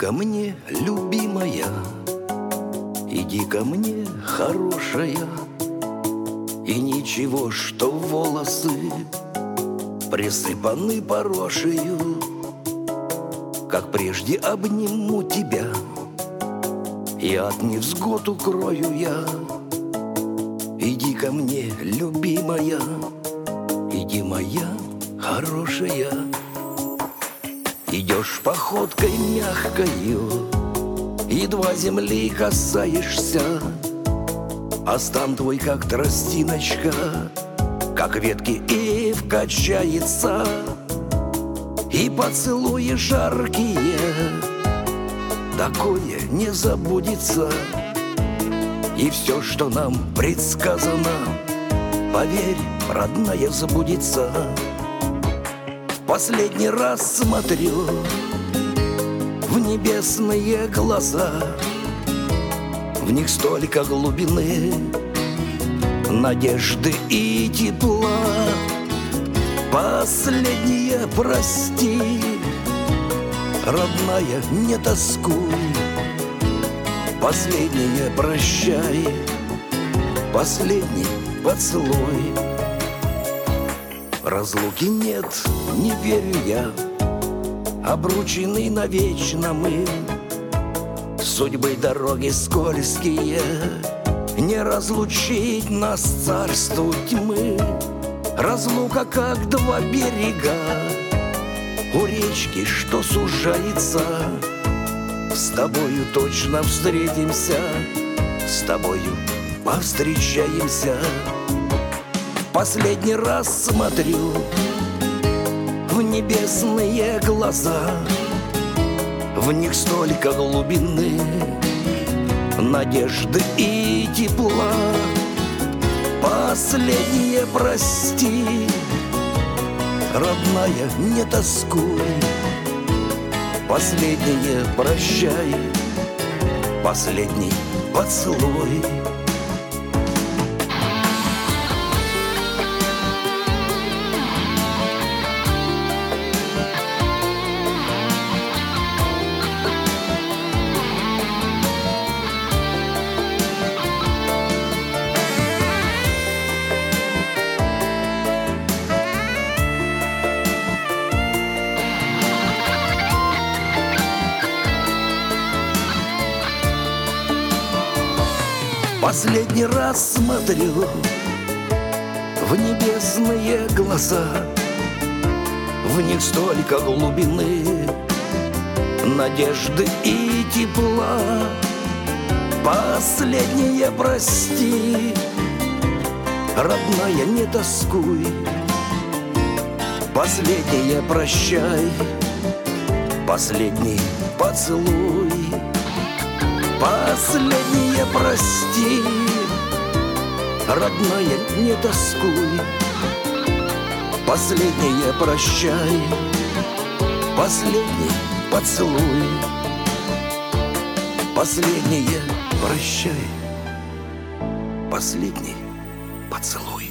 ко мне, любимая, иди ко мне, хорошая. И ничего, что волосы присыпаны порошею, как прежде обниму тебя, и от невзгод укрою я. Иди ко мне, любимая, иди, моя хорошая. Идешь походкой мягкою, едва земли касаешься, а стан твой, как тростиночка, как ветки ив качается, и поцелуи жаркие, такое не забудется. И все, что нам предсказано, поверь, родная, забудется. Последний раз смотрю в небесные глаза, в них столько глубины, надежды и тепла. Последнее прости, родная, не тоскуй. Последнее прощай, последний поцелуй. Разлуки нет, не верю я, обручены навечно мы. Судьбы дороги скользкие, не разлучить нас царству тьмы. Разлука, как два берега у речки, что сужается. С тобою точно встретимся, с тобою повстречаемся. Последний раз смотрю в небесные глаза, в них столько глубины, надежды и тепла. Последнее прости, родная, не тоскуй. Последнее прощай, последний поцелуй. Последний раз смотрю в небесные глаза, в них столько глубины, надежды и тепла. Последнее прости, родная, не тоскуй. Последнее прощай, последний поцелуй. Последнее прости, родная, не тоскуй. Последнее прощай, последний поцелуй. Последнее прощай, последний поцелуй.